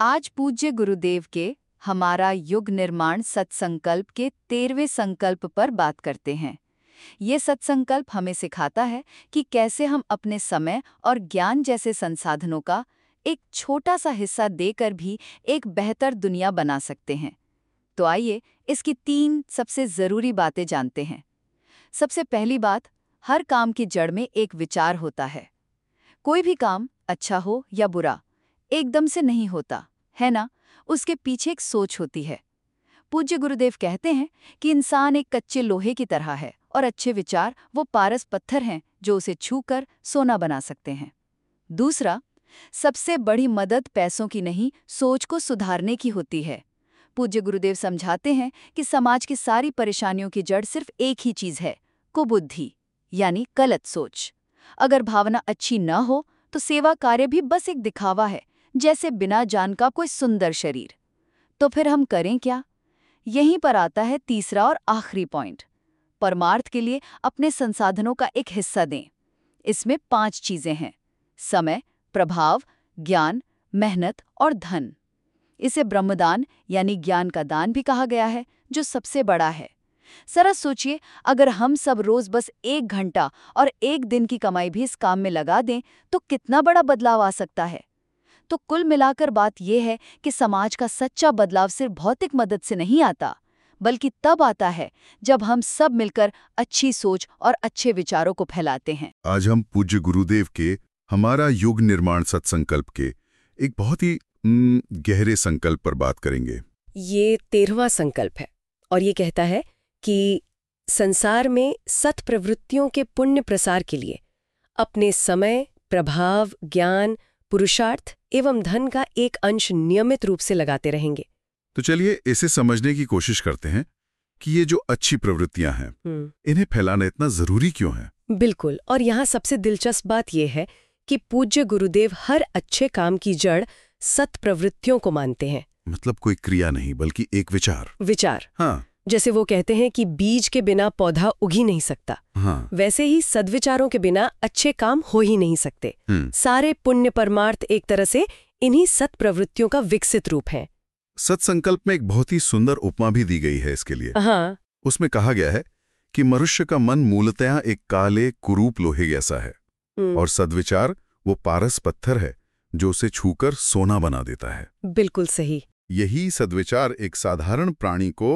आज पूज्य गुरुदेव के हमारा युग निर्माण सत्संकल्प के 13वें संकल्प पर बात करते हैं। ये सत्संकल्प हमें सिखाता है कि कैसे हम अपने समय और ज्ञान जैसे संसाधनों का एक छोटा सा हिस्सा देकर भी एक बेहतर दुनिया बना सकते हैं। तो आइए इसकी 3 सबसे ज़रूरी बातें जानते हैं। सबसे पहली बात, हर काम की जड़ में एक विचार होता है। कोई भी काम अच्छा हो या बुरा एकदम से नहीं होता, है ना? उसके पीछे एक सोच होती है। पूज्य गुरुदेव कहते हैं कि इंसान एक कच्चे लोहे की तरह है और अच्छे विचार वो पारस पत्थर हैं जो उसे छूकर सोना बना सकते हैं। दूसरा, सबसे बड़ी मदद पैसों की नहीं, सोच को सुधारने की होती है। पूज्य गुरुदेव समझाते हैं कि समाज की सारी परेशानियों की जड़ सिर्फ एक ही चीज है, कुबुद्धि, यानी गलत सोच। अगर भावना अच्छी न हो तो सेवा कार्य भी बस एक दिखावा है, जैसे बिना जान का कोई सुंदर शरीर। तो फिर हम करें क्या? यहीं पर आता है तीसरा और आखिरी पॉइंट। परमार्थ के लिए अपने संसाधनों का एक हिस्सा दें। इसमें 5 चीजें हैं: समय, प्रभाव, ज्ञान, मेहनत और धन। इसे ब्रह्मदान यानी ज्ञान का दान भी कहा गया है, जो सबसे बड़ा है। जरा सोचिए, अगर हम सब रोज बस 1 घंटा और 1 दिन की कमाई भी इस काम में लगा दें तो कितना बड़ा बदलाव आ सकता है। तो कुल मिलाकर बात यह है कि समाज का सच्चा बदलाव सिर्फ भौतिक मदद से नहीं आता, बल्कि तब आता है जब हम सब मिलकर अच्छी सोच और अच्छे विचारों को फैलाते हैं। आज हम पूज्य गुरुदेव के हमारा युग निर्माण सत्संकल्प के एक बहुत ही गहरे संकल्प पर बात करेंगे। ये 13वां संकल्प है और ये कहता है कि संसार में सत प्रवृत्तियों के पुण्य प्रसार के लिए अपने समय, प्रभाव, ज्ञान, पुरुषार्थ एवं धन का एक अंश नियमित रूप से लगाते रहेंगे। तो चलिए इसे समझने की कोशिश करते हैं कि ये जो अच्छी प्रवृत्तियां हैं, इन्हें फैलाना इतना जरूरी क्यों है? बिल्कुल, और यहाँ सबसे दिलचस्प बात यह है कि पूज्य गुरुदेव हर अच्छे काम की जड़ सत प्रवृत्तियों को मानते हैं। मतलब कोई क्रिया नहीं, बल्कि एक विचार। हाँ, जैसे वो कहते हैं कि बीज के बिना पौधा उग ही नहीं सकता। हाँ। वैसे ही सद्विचारों के बिना अच्छे काम हो ही नहीं सकते। सारे पुण्य परमार्थ एक तरह से इन्हीं सत प्रवृत्तियों का विकसित रूप है। सत्संकल्प में एक बहुत ही सुंदर उपमा भी दी गई है इसके लिए। हाँ। उसमें कहा गया है कि मनुष्य का मन मूलतः एक काले कुरूप लोहे जैसा है और सद्विचार वो पारस पत्थर है जो उसे छूकर सोना बना देता है। बिल्कुल सही। यही सद्विचार एक साधारण प्राणी को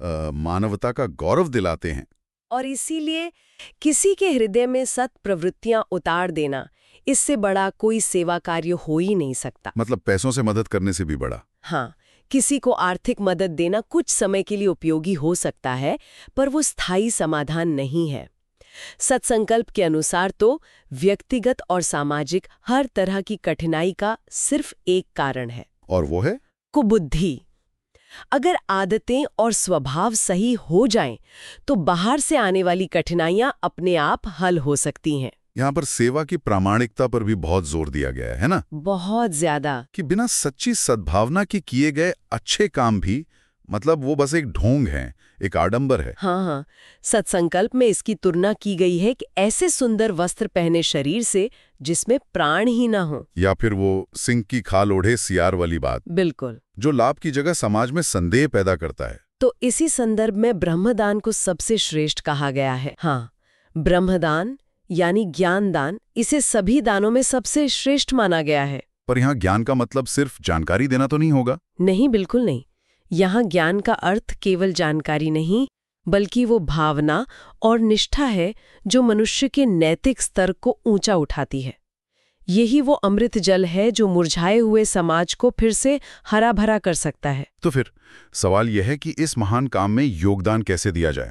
मानवता का गौरव दिलाते हैं। और इसीलिए किसी के हृदय में सत प्रवृत्तियां उतार देना, इससे बड़ा कोई सेवा कार्य हो ही नहीं सकता। मतलब पैसों से मदद करने से भी बड़ा। हाँ, किसी को आर्थिक मदद देना कुछ समय के लिए उपयोगी हो सकता है, पर वो स्थायी समाधान नहीं है। सत्संकल्प के अनुसार तो व्यक्तिगत और सामाजिक हर तरह की कठिनाई का सिर्फ एक कारण है, और वो है कुबुद्धि। अगर आदतें और स्वभाव सही हो जाएं, तो बाहर से आने वाली कठिनाइयां अपने आप हल हो सकती हैं। यहाँ पर सेवा की प्रामाणिकता पर भी बहुत जोर दिया गया है ना? बहुत ज्यादा। कि बिना सच्ची सद्भावना के किए गए अच्छे काम भी मतलब वो बस एक ढोंग है, एक आडंबर है। हाँ, सत्संकल्प में इसकी तुलना की गई है कि ऐसे सुंदर वस्त्र पहने शरीर से जिसमें प्राण ही ना हो, या फिर वो सिंह की खाल ओढ़े सियार वाली बात। बिल्कुल। जो लाभ की जगह समाज में संदेह पैदा करता है। तो इसी संदर्भ में ब्रह्मदान को सबसे श्रेष्ठ कहा गया है। हाँ, ब्रह्मदान यानी ज्ञान दान, इसे सभी दानों में सबसे श्रेष्ठ माना गया है। पर यहाँ ज्ञान का मतलब सिर्फ जानकारी देना तो नहीं होगा? नहीं, बिल्कुल नहीं। यहाँ ज्ञान का अर्थ केवल जानकारी नहीं, बल्कि वो भावना और निष्ठा है जो मनुष्य के नैतिक स्तर को ऊंचा उठाती है। यही वो अमृत जल है जो मुरझाए हुए समाज को फिर से हरा भरा कर सकता है। तो फिर सवाल यह है कि इस महान काम में योगदान कैसे दिया जाए?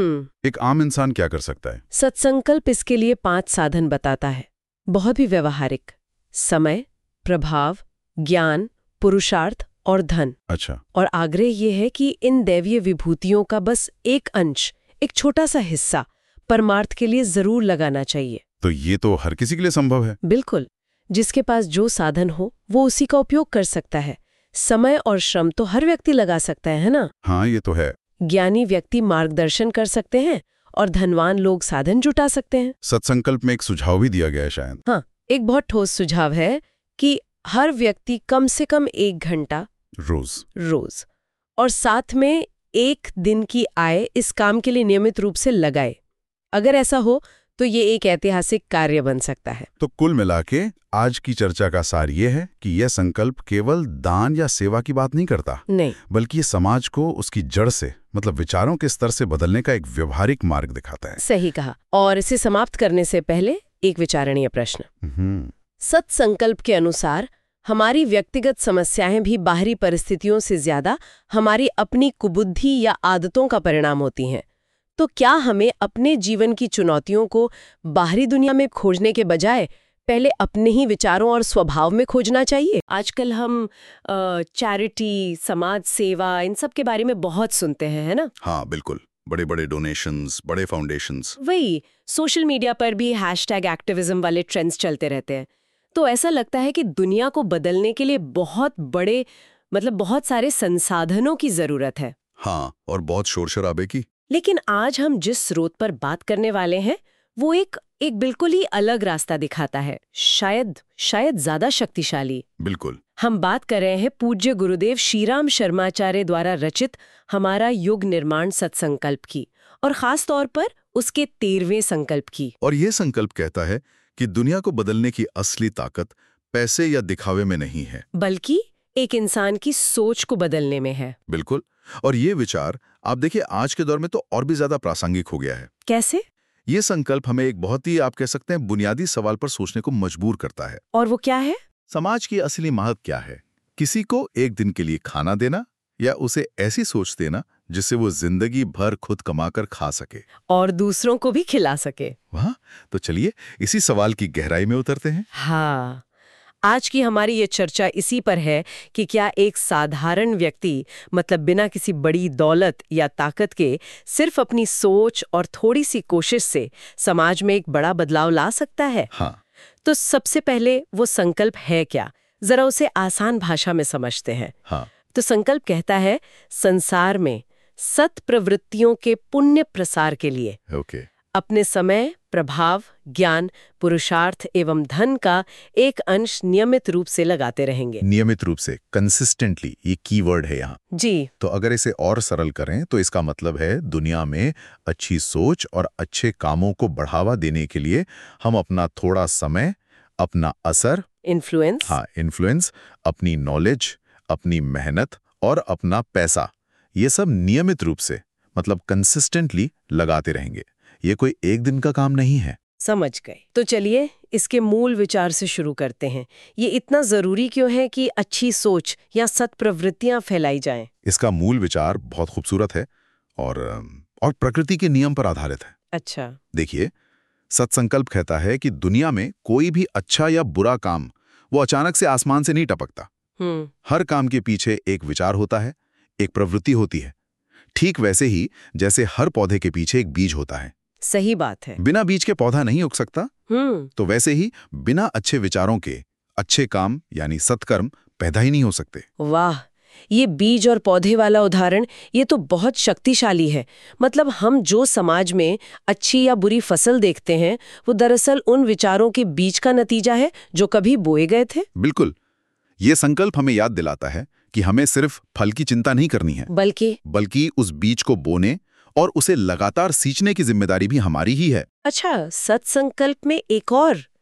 एक आम इंसान क्या कर सकता है? सत्संकल्प इसके लिए 5 साधन बताता है, बहुत ही व्यवहारिक: समय, प्रभाव, ज्ञान, पुरुषार्थ और धन। अच्छा। और आग्रह ये है कि इन दैवीय विभूतियों का बस एक अंश, एक छोटा सा हिस्सा परमार्थ के लिए जरूर लगाना चाहिए। तो ये तो हर किसी के लिए संभव है? बिल्कुल। जिसके पास जो साधन हो वो उसी का उपयोग कर सकता है। समय और श्रम तो हर व्यक्ति लगा सकता है ना? हाँ, ये तो है। ज्ञानी व्यक्ति मार्गदर्शन कर सकते हैं और धनवान लोग साधन जुटा सकते हैं। सत्संकल्प में एक सुझाव भी दिया गया है शायद। हाँ, एक बहुत ठोस सुझाव है कि हर व्यक्ति कम से कम 1 घंटा रोज और साथ में 1 दिन की आय इस काम के लिए नियमित रूप से लगाए। अगर ऐसा हो तो ये एक ऐतिहासिक कार्य बन सकता है। तो कुल मिलाके आज की चर्चा का सार ये है कि यह संकल्प केवल दान या सेवा की बात नहीं करता, नहीं, बल्कि ये समाज को उसकी जड़ से मतलब विचारों के स्तर से बदलने का एक व्यवहारिक मार्ग दिखाता है। सही कहा। और इसे समाप्त करने से पहले एक विचारणीय प्रश्न। सत्संकल्प के अनुसार हमारी व्यक्तिगत समस्याएं भी बाहरी परिस्थितियों से ज्यादा हमारी अपनी कुबुद्धि या आदतों का परिणाम होती हैं। तो क्या हमें अपने जीवन की चुनौतियों को बाहरी दुनिया में खोजने के बजाय पहले अपने ही विचारों और स्वभाव में खोजना चाहिए? आजकल हम चैरिटी, समाज सेवा, इन सब के बारे में बहुत सुनते हैं, है ना? हाँ बिल्कुल, बड़े बड़े डोनेशंस, बड़े फाउंडेशंस। वही सोशल मीडिया पर भी #एक्टिविज्म वाले ट्रेंड्स चलते रहते हैं। तो ऐसा लगता है कि दुनिया को बदलने के लिए बहुत सारे संसाधनों की जरूरत है। हाँ, और बहुत शोर शराबे की। लेकिन आज हम जिस स्रोत पर बात करने वाले हैं वो एक बिल्कुल ही अलग रास्ता दिखाता है, शायद ज्यादा शक्तिशाली। बिल्कुल। हम बात कर रहे हैं पूज्य गुरुदेव श्रीराम शर्माचार्य द्वारा रचित हमारा युग निर्माण सत्संकल्प की, और खास तौर पर उसके 13वें संकल्प की। और ये संकल्प कहता है कि दुनिया को बदलने की असली ताकत पैसे या दिखावे में नहीं है, बल्कि एक इंसान की सोच को बदलने में है। बिल्कुल। और ये विचार आप देखिए आज के दौर में तो और भी ज्यादा प्रासंगिक हो गया है। कैसे? ये संकल्प हमें एक बहुत ही, आप कह सकते हैं, बुनियादी सवाल पर सोचने को मजबूर करता है। और वो क्या है? समाज की असली महत्व क्या है? किसी को एक दिन के लिए खाना देना या उसे ऐसी सोच देना जिससे वो जिंदगी भर खुद कमाकर खा सके और दूसरों को भी खिला सके। वाह, तो चलिए इसी सवाल की गहराई में उतरते हैं। हाँ, आज की हमारी ये चर्चा इसी पर है कि क्या एक साधारण व्यक्ति, मतलब बिना किसी बड़ी दौलत या ताकत के, सिर्फ अपनी सोच और थोड़ी सी कोशिश से समाज में एक बड़ा बदलाव ला सकता है? हाँ। तो सबसे पहले वो संकल्प है क्या, जरा उसे आसान भाषा में समझते हैं। हाँ। तो संकल्प कहता है संसार में सत प्रवृत्तियों के पुण्य प्रसार के लिए अपने समय, प्रभाव, ज्ञान, पुरुषार्थ एवं धन का एक अंश नियमित रूप से लगाते रहेंगे। नियमित रूप से, कंसिस्टेंटली, ये कीवर्ड है यहाँ जी। तो अगर इसे और सरल करें तो इसका मतलब है दुनिया में अच्छी सोच और अच्छे कामों को बढ़ावा देने के लिए हम अपना थोड़ा समय, अपना असर, इन्फ्लुएंस, अपनी नॉलेज, अपनी मेहनत और अपना पैसा, ये सब नियमित रूप से, मतलब कंसिस्टेंटली लगाते रहेंगे। ये कोई एक दिन का काम नहीं है। समझ गए। तो चलिए इसके मूल विचार से शुरू करते हैं। ये इतना जरूरी क्यों है कि अच्छी सोच या सत्प्रवृत्तियां फैलाई जाएं? इसका मूल विचार बहुत खूबसूरत है और प्रकृति के नियम पर आधारित है। अच्छा। देखिए, सत्संकल्प कहता है कि दुनिया में कोई भी अच्छा या बुरा काम वो अचानक से आसमान से नहीं टपकता। हर काम के पीछे एक विचार होता है, एक प्रवृत्ति होती है। ठीक वैसे ही जैसे हर पौधे के पीछे एक बीज होता है। सही बात है। बिना बीज के पौधा नहीं उग सकता। तो वैसे ही बिना अच्छे विचारों के अच्छे काम यानी सत्कर्म पैदा ही नहीं हो सकते। वाह, ये बीज और पौधे वाला उदाहरण ये तो बहुत शक्तिशाली है। मतलब हम जो समाज में अच्छी या बुरी फसल देखते हैं वो दरअसल उन विचारों के बीज का नतीजा है जो कभी बोए गए थे। बिल्कुल। ये संकल्प हमें याद दिलाता है कि हमें सिर्फ फल की चिंता नहीं करनी है, बल्कि उस बीज को बोने और उसे लगातार सींचने की जिम्मेदारी भी हमारी ही है। अच्छा, सत्संकल्प में एक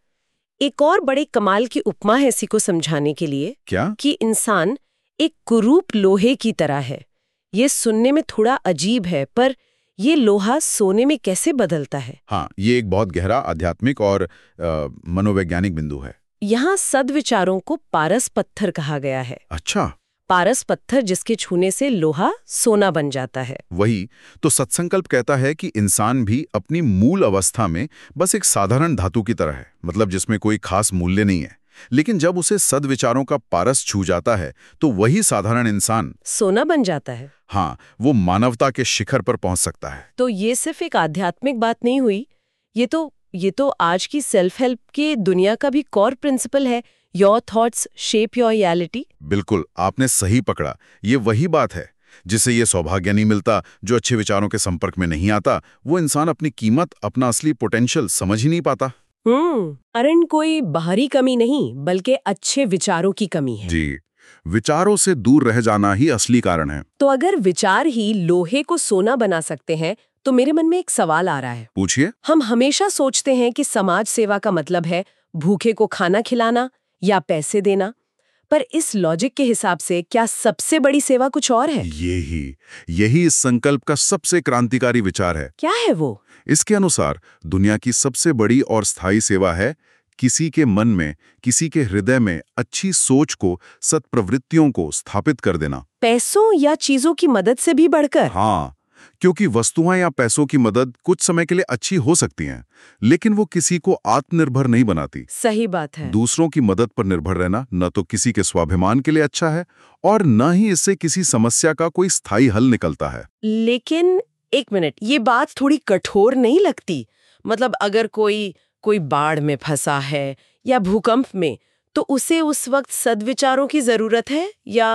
और बड़े कमाल की उपमा है इसी को समझाने के लिए। क्या? कि इंसान एक कुरूप लोहे की तरह है। ये सुनने में थोड़ा अजीब है, पर ये लोहा सोने में कैसे बदलता है? हाँ, ये एक बहुत गहरा आध्यात्मिक और मनोवैज्ञानिक बिंदु है। यहाँ सद्विचारों को पारस पत्थर कहा गया है। अच्छा। पारस पत्थर जिसके छूने से लोहा सोना बन जाता है। वही तो सत्संकल्प कहता है कि इंसान भी अपनी मूल अवस्था में बस एक साधारण धातु की तरह है, मतलब जिसमें कोई खास मूल्य नहीं है। लेकिन जब उसे सद्विचारों का पारस छू जाता है तो वही साधारण इंसान सोना बन जाता है। हाँ, वो मानवता के शिखर पर पहुंच सकता है। तो ये सिर्फ एक आध्यात्मिक बात नहीं हुई, ये तो आज की सेल्फ हेल्प की दुनिया का भी कोर प्रिंसिपल है। Your thoughts shape your reality. बिल्कुल, आपने सही पकड़ा। ये वही बात है जिससे ये सौभाग्य नहीं मिलता। जो अच्छे विचारों के संपर्क में नहीं आता वो इंसान अपनी कीमत, अपना असली पोटेंशियल समझ ही नहीं पाता। कारण कोई बाहरी कमी नहीं बल्कि अच्छे विचारों की कमी है। जी, विचारों से दूर रह जाना ही असली कारण है। तो अगर विचार ही लोहे को सोना बना सकते हैं तो मेरे मन में एक सवाल आ रहा है। पूछिए। हम हमेशा सोचते हैं कि समाज सेवा का मतलब है भूखे को खाना खिलाना या पैसे देना, पर इस लॉजिक के हिसाब से क्या सबसे बड़ी सेवा कुछ और है? यही इस संकल्प का सबसे क्रांतिकारी विचार है। क्या है वो? इसके अनुसार दुनिया की सबसे बड़ी और स्थायी सेवा है किसी के मन में, किसी के हृदय में अच्छी सोच को, सत्प्रवृत्तियों को स्थापित कर देना। पैसों या चीजों की मदद से भी बढ़कर? हाँ, क्योंकि वस्तुएं या पैसों की मदद कुछ समय के लिए अच्छी हो सकती हैं, लेकिन वो किसी को आत्मनिर्भर नहीं बनाती। सही बात है। दूसरों की मदद पर निर्भर रहना न तो किसी के स्वाभिमान के लिए अच्छा है और न ही इससे किसी समस्या का कोई स्थायी हल निकलता है। लेकिन एक मिनट, ये बात थोड़ी कठोर नहीं लगती? मतलब अगर कोई बाढ़ में फंसा है या भूकंप में, तो उसे उस वक्त सद्विचारों की जरूरत है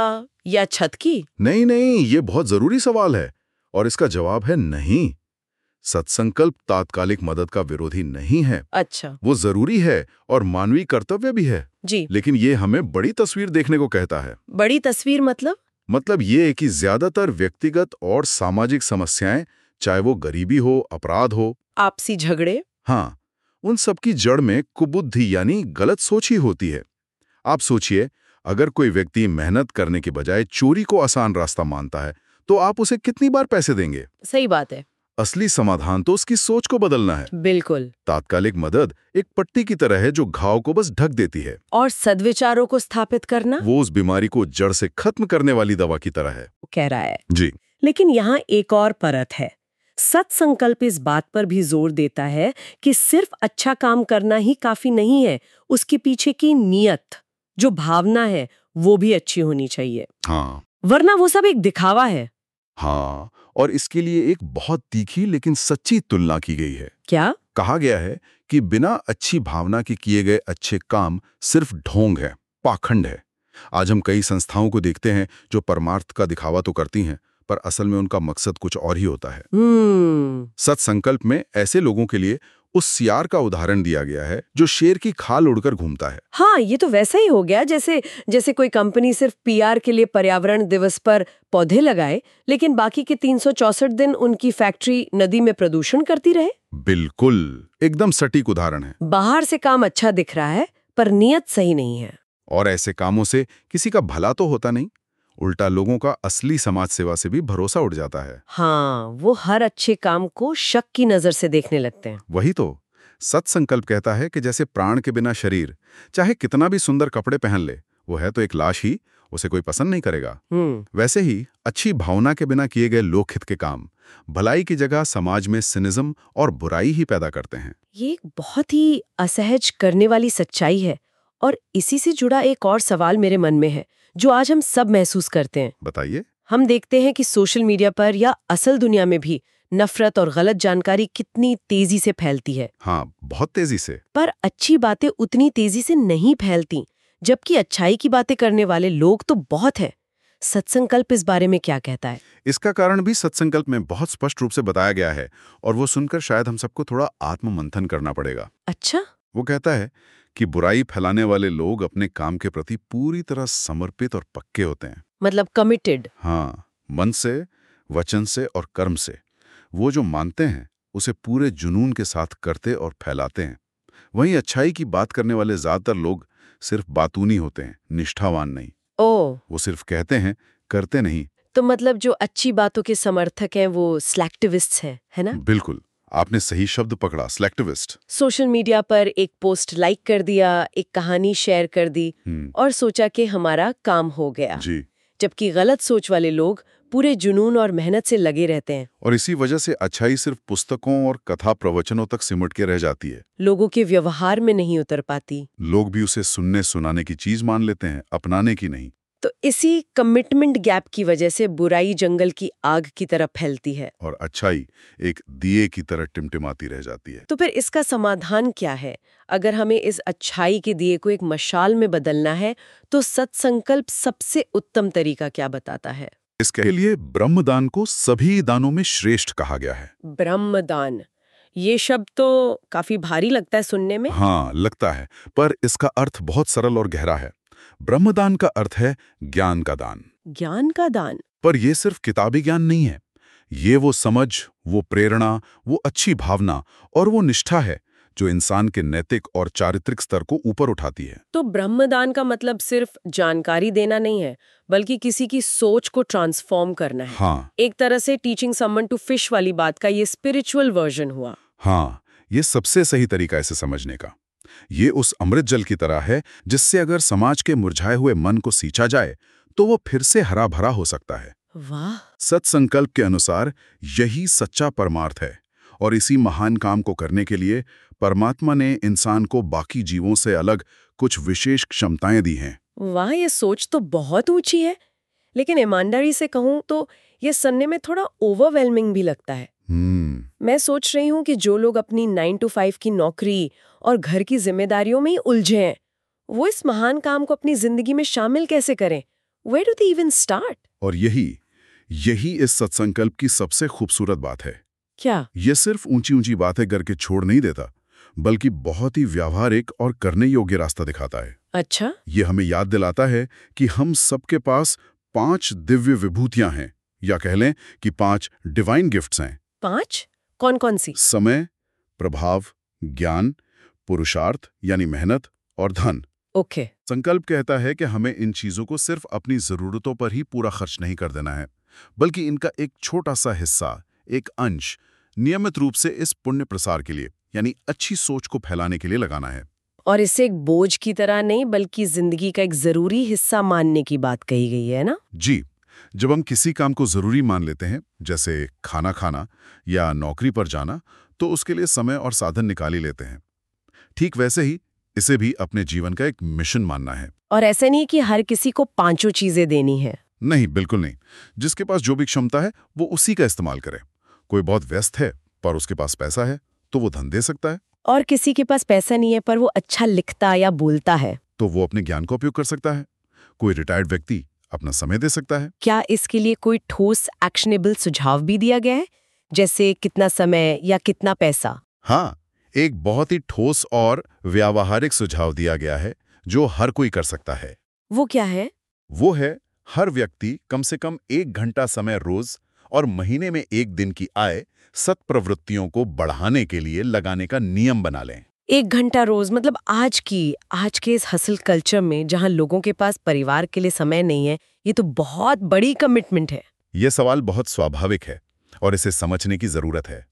या छत की? नहीं, ये बहुत जरूरी सवाल है और इसका जवाब है नहीं। सत्संकल्प तात्कालिक मदद का विरोधी नहीं है। अच्छा। वो जरूरी है और मानवीय कर्तव्य भी है जी। लेकिन ये हमें बड़ी तस्वीर देखने को कहता है। बड़ी तस्वीर मतलब ये है कि ज्यादातर व्यक्तिगत और सामाजिक समस्याएं, चाहे वो गरीबी हो, अपराध हो, आपसी झगड़े, हाँ, उन सब की जड़ में कुबुद्धि यानी गलत सोच ही होती है। आप सोचिए, अगर कोई व्यक्ति मेहनत करने के बजाय चोरी को आसान रास्ता मानता है तो आप उसे कितनी बार पैसे देंगे? सही बात है। असली समाधान तो उसकी सोच को बदलना है। बिल्कुल। तात्कालिक मदद एक पट्टी की तरह है जो घाव को बस ढक देती है, और सद्विचारों को स्थापित करना वो उस बीमारी को जड़ से खत्म करने वाली दवा की तरह है। कह रहा है जी। लेकिन यहाँ एक और परत है। सत्संकल्प इस बात पर भी जोर देता है कि सिर्फ अच्छा काम करना ही काफी नहीं है, उसके पीछे की नीयत, जो भावना है, वो भी अच्छी होनी चाहिए। हाँ, वरना वो सब एक दिखावा है। हाँ, और इसके लिए एक बहुत तीखी लेकिन सच्ची तुलना की गई है। क्या? कहा गया है कि बिना अच्छी भावना के किए गए अच्छे काम सिर्फ ढोंग है, पाखंड है। आज हम कई संस्थाओं को देखते हैं जो परमार्थ का दिखावा तो करती हैं, पर असल में उनका मकसद कुछ और ही होता है। सत्संकल्प में ऐसे लोगों के लिए उस सियार का उदाहरण दिया गया है जो शेर की खाल उड़कर घूमता है। हाँ, ये तो वैसा ही हो गया जैसे कोई कंपनी सिर्फ पीआर के लिए पर्यावरण दिवस पर पौधे लगाए, लेकिन बाकी के 364 दिन उनकी फैक्ट्री नदी में प्रदूषण करती रहे। बिल्कुल, एकदम सटीक उदाहरण है। बाहर से काम अच्छा दिख रहा है पर नियत सही नहीं है। और ऐसे कामों से किसी का भला तो होता नहीं, उल्टा लोगों का असली समाज सेवा से भी भरोसा उठ जाता है। हाँ, वो हर अच्छे काम को शक की नजर से देखने लगते हैं। वही तो सत्संकल्प कहता है कि जैसे प्राण के बिना शरीर चाहे कितना भी सुंदर कपड़े पहन ले, वो है तो एक लाश ही, उसे कोई पसंद नहीं करेगा। वैसे ही अच्छी भावना के बिना किए गए लोकहित के काम भलाई की जगह समाज में सिनिज्म और बुराई ही पैदा करते हैं। ये एक बहुत ही असहज करने वाली सच्चाई है। और इसी से जुड़ा एक और सवाल मेरे मन में है जो आज हम सब महसूस करते हैं। बताइए। हम देखते हैं कि सोशल मीडिया पर या असल दुनिया में भी नफरत और गलत जानकारी कितनी तेजी से फैलती है। हाँ, बहुत तेजी से। पर अच्छी बातें उतनी तेजी से नहीं फैलती, जबकि अच्छाई की बातें करने वाले लोग तो बहुत हैं। सत्संकल्प इस बारे में क्या कहता है? इसका कारण भी सत्संकल्प में बहुत स्पष्ट रूप से बताया गया है और वो सुनकर शायद हम सबको थोड़ा आत्ममंथन करना पड़ेगा। अच्छा? वो कहता है कि बुराई फैलाने वाले लोग अपने काम के प्रति पूरी तरह समर्पित और पक्के होते हैं। मतलब कमिटेड। हाँ, मन से, वचन से और कर्म से। वो जो मानते हैं उसे पूरे जुनून के साथ करते और फैलाते हैं। वहीं अच्छाई की बात करने वाले ज्यादातर लोग सिर्फ बातूनी होते हैं, निष्ठावान नहीं। वो सिर्फ कहते हैं, करते नहीं। तो मतलब जो अच्छी बातों के समर्थक हैं वो सिलेक्टिविस्ट्स हैं, है ना? बिल्कुल, आपने सही शब्द पकड़ा, सिलेक्टिविस्ट। सोशल मीडिया पर एक पोस्ट लाइक कर दिया, एक कहानी शेयर कर दी और सोचा कि हमारा काम हो गया। जी। जबकि गलत सोच वाले लोग पूरे जुनून और मेहनत से लगे रहते हैं। और इसी वजह से अच्छाई सिर्फ पुस्तकों और कथा प्रवचनों तक सिमट के रह जाती है, लोगों के व्यवहार में नहीं उतर पाती। लोग भी उसे सुनने सुनाने की चीज मान लेते हैं, अपनाने की नहीं। तो इसी कमिटमेंट गैप की वजह से बुराई जंगल की आग की तरह फैलती है और अच्छाई एक दिए की तरह टिमटिमाती रह जाती है। तो फिर इसका समाधान क्या है? अगर हमें इस अच्छाई के दिए को एक मशाल में बदलना है तो सत्संकल्प सबसे उत्तम तरीका क्या बताता है? इसके लिए ब्रह्मदान को सभी दानों में श्रेष्ठ कहा गया है। ब्रह्मदान, ये शब्द तो काफी भारी लगता है सुनने में। हाँ, लगता है, पर इसका अर्थ बहुत सरल और गहरा है। ब्रह्मदान का अर्थ है ज्ञान का दान। ज्ञान का दान? पर यह सिर्फ किताबी ज्ञान नहीं है। ये वो समझ, वो प्रेरणा, वो अच्छी भावना और वो निष्ठा है जो इंसान के नैतिक और चारित्रिक स्तर को ऊपर उठाती है। तो ब्रह्मदान का मतलब सिर्फ जानकारी देना नहीं है, बल्कि किसी की सोच को ट्रांसफॉर्म करना है। हाँ, एक तरह से टीचिंग समवन टू फिश वाली बात का ये स्पिरिचुअल वर्जन हुआ। हाँ, ये सबसे सही तरीका है इसे समझने का। ये उस अमृत जल की तरह है जिससे अगर समाज के मुरझाए हुए मन को सींचा जाए तो वो फिर से हरा भरा हो सकता है। वाह! सत्संकल्प के अनुसार यही सच्चा परमार्थ है, और इसी महान काम को करने के लिए परमात्मा ने इंसान को बाकी जीवों से अलग कुछ विशेष क्षमताएं दी हैं। वाह, ये सोच तो बहुत ऊंची है। लेकिन ईमानदारी से कहूं तो ये सुनने में थोड़ा ओवरवेलमिंग भी लगता है। मैं सोच रही हूँ कि जो लोग अपनी 9 to 5 की नौकरी और घर की जिम्मेदारियों में ही उलझे हैं, वो इस महान काम को अपनी जिंदगी में शामिल कैसे करें? Where do they even start? और यही इस सत्संकल्प की सबसे खूबसूरत बात है। क्या? ये सिर्फ ऊंची ऊंची बातें करके छोड़ नहीं देता, बल्कि बहुत ही व्यावहारिक और करने योग्य रास्ता दिखाता है। अच्छा? ये हमें याद दिलाता है कि हम सबके पास 5 दिव्य विभूतियां हैं, या कह लें कि 5 डिवाइन गिफ्ट्स हैं। 5? कौन कौन सी? समय, प्रभाव, ज्ञान, पुरुषार्थ यानी मेहनत और धन। ओके। संकल्प कहता है कि हमें इन चीजों को सिर्फ अपनी जरूरतों पर ही पूरा खर्च नहीं कर देना है, बल्कि इनका एक छोटा सा हिस्सा, एक अंश, नियमित रूप से इस पुण्य प्रसार के लिए यानी अच्छी सोच को फैलाने के लिए लगाना है। और इसे एक बोझ की तरह नहीं, बल्कि जिंदगी का एक जरूरी हिस्सा मानने की बात कही गई है ना? जी, जब हम किसी काम को जरूरी मान लेते हैं, जैसे खाना खाना या नौकरी पर जाना, तो उसके लिए समय और साधन निकाल ही लेते हैं। ठीक वैसे ही इसे भी अपने जीवन का एक मिशन मानना है। और ऐसे नहीं कि हर किसी को 5 चीजें देनी है। नहीं, बिल्कुल नहीं। जिसके पास जो भी क्षमता है वो उसी का इस्तेमाल करे। कोई बहुत व्यस्त है पर उसके पास पैसा है तो वो धन दे सकता है, और किसी के पास पैसा नहीं है पर वो अच्छा लिखता या बोलता है तो वो अपने ज्ञान का उपयोग कर सकता है। कोई रिटायर्ड व्यक्ति अपना समय दे सकता है। क्या इसके लिए कोई ठोस एक्शनेबल सुझाव भी दिया गया है, जैसे कितना समय या कितना पैसा? हाँ, एक बहुत ही ठोस और व्यावहारिक सुझाव दिया गया है जो हर कोई कर सकता है। वो क्या है? वो है, हर व्यक्ति कम से कम 1 घंटा समय रोज और महीने में 1 दिन की आय सत्प्रवृत्तियों को बढ़ाने के लिए लगाने का नियम बना लें। 1 घंटा रोज? मतलब आज के इस हसल कल्चर में जहां लोगों के पास परिवार के लिए समय नहीं है, ये तो बहुत बड़ी कमिटमेंट है। यह सवाल बहुत स्वाभाविक है और इसे समझने की जरूरत है।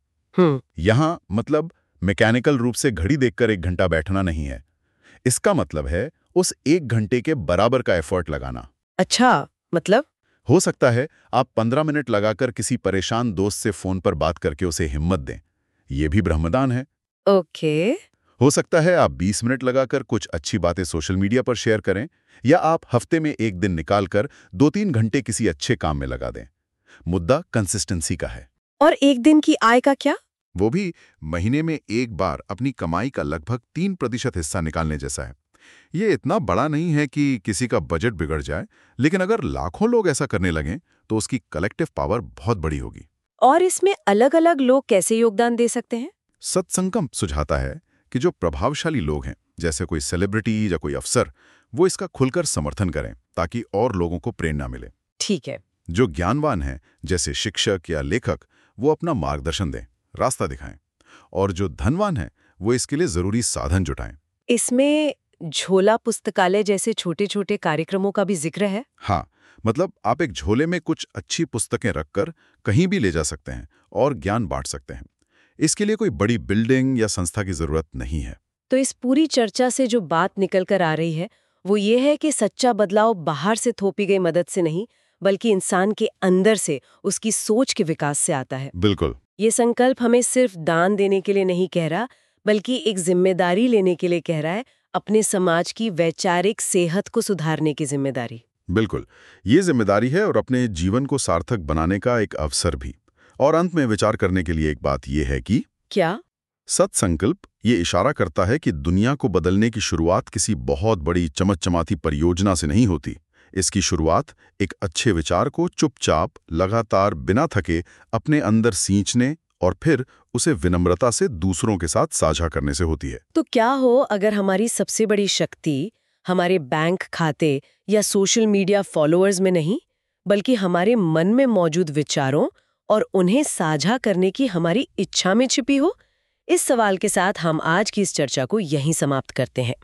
यहाँ मतलब मैकेनिकल रूप से घड़ी देखकर 1 घंटा बैठना नहीं है। इसका मतलब है उस 1 घंटे के बराबर का एफर्ट लगाना। अच्छा, मतलब? हो सकता है आप 15 मिनट लगाकर किसी परेशान दोस्त से फोन पर बात करके उसे हिम्मत दें। ये भी ब्रह्मदान है। ओके। हो सकता है आप 20 मिनट लगाकर कुछ अच्छी बातें सोशल मीडिया पर शेयर करें, या आप हफ्ते में 1 दिन निकालकर 2-3 घंटे किसी अच्छे काम में लगा दें। मुद्दा कंसिस्टेंसी का है। और 1 दिन की आय का क्या? वो भी महीने में 1 बार अपनी कमाई का लगभग 3% हिस्सा निकालने जैसा है। ये इतना बड़ा नहीं है कि किसी का बजट बिगड़ जाए, लेकिन अगर लाखों लोग ऐसा करने लगें तो उसकी कलेक्टिव पावर बहुत बड़ी होगी। और इसमें अलग-अलग लोग कैसे योगदान दे सकते हैं? सत्संकल्प सुझाता है कि जो प्रभावशाली लोग हैं, जैसे कोई सेलिब्रिटी या कोई अफसर, वो इसका खुलकर समर्थन करें ताकि और लोगों को प्रेरणा मिले। ठीक है। जो ज्ञानवान हैं, जैसे शिक्षक या लेखक, वो अपना मार्गदर्शन दें, रास्ता दिखाएं। और जो धनवान हैं, वो इसके लिए जरूरी साधन जुटाएं। इसमें झोला पुस्तकालय जैसे छोटे-छोटे कार्यक्रमों का भी जिक्र है? हाँ, मतलब आप एक झोले में कुछ अच्छी पुस्तकें रखकर कहीं भी ले जा सकते हैं और ज्ञान बांट सकते हैं। इसके लिए कोई बड़ी बिल्डिंग या संस्था की जरूरत नहीं है। तो इस पूरी चर्चा से जो बात निकल कर आ रही है वो ये है कि सच्चा बदलाव बाहर से थोपी गई मदद से नहीं, बल्कि इंसान के अंदर से, उसकी सोच के विकास से आता है। बिल्कुल। ये संकल्प हमें सिर्फ दान देने के लिए नहीं कह रहा, बल्कि एक जिम्मेदारी लेने के लिए कह रहा है, अपने समाज की वैचारिक सेहत को सुधारने की जिम्मेदारी। बिल्कुल, ये जिम्मेदारी है और अपने जीवन को सार्थक बनाने का एक अवसर भी। और अंत में विचार करने के लिए एक बात यह है कि क्या सत्संकल्प ये इशारा करता है कि दुनिया को बदलने की शुरुआत किसी बहुत बड़ी चमकचमाती परियोजना से नहीं होती। इसकी शुरुआत एक अच्छे विचार को चुपचाप, लगातार, बिना थके अपने अंदर सींचने और फिर उसे विनम्रता से दूसरों के साथ साझा करने से होती है। तो क्या हो अगर हमारी सबसे बड़ी शक्ति हमारे बैंक खाते या सोशल मीडिया फॉलोअर्स में नहीं, बल्कि हमारे मन में मौजूद विचारों और उन्हें साझा करने की हमारी इच्छा में छिपी हो? इस सवाल के साथ हम आज की इस चर्चा को यहीं समाप्त करते हैं।